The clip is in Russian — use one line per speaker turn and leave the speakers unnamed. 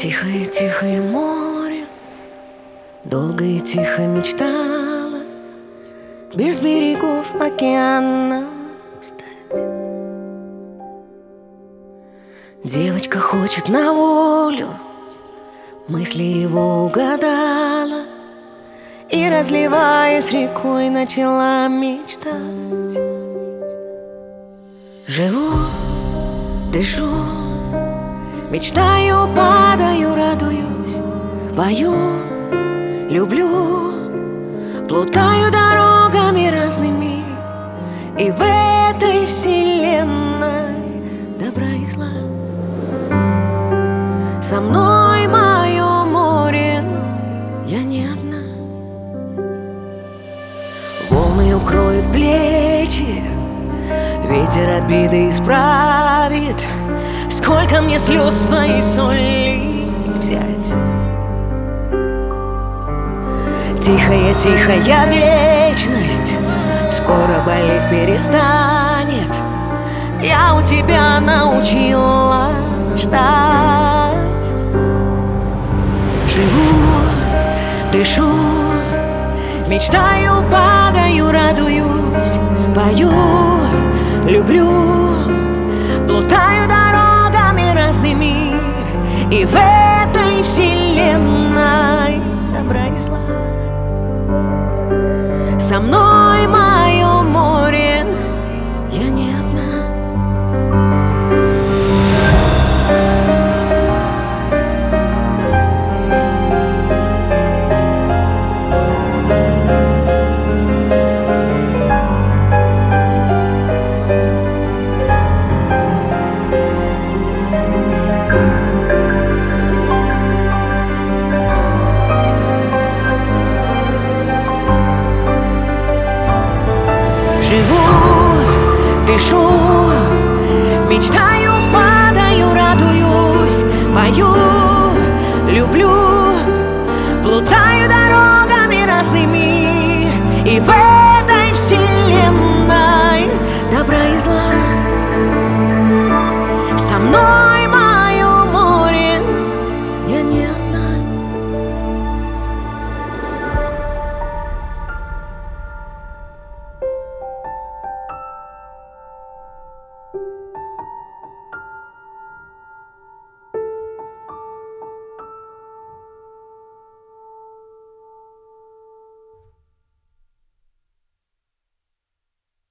Тихое-тихое море, долго и тихо мечтала без берегов океана стать. Девочка хочет на волю, мысли его угадала и, разливаясь рекой, начала мечтать. Живу, дышу, мечтаю, падаю, радуюсь, пою, люблю, плутаю дорогами разными, и в этой вселенной добра и зла. Со мной мое море, я не одна. Волны укроют плечи, ветер обиды исправит. Сколько мне слез твоей соли взять? Тихая вечность скоро болеть перестанет. Я у тебя научила ждать. Живу, дышу, мечтаю, падаю, радуюсь, пою, люблю, плутаю дорогами разными, и в этой вселенной добра и зла. Со мной мое море, я не одна. Живу, дышу, мечтаю, падаю, радуюсь, пою, люблю, плутаю дорогами разными, и в этой вселенной добра и зла. Со мной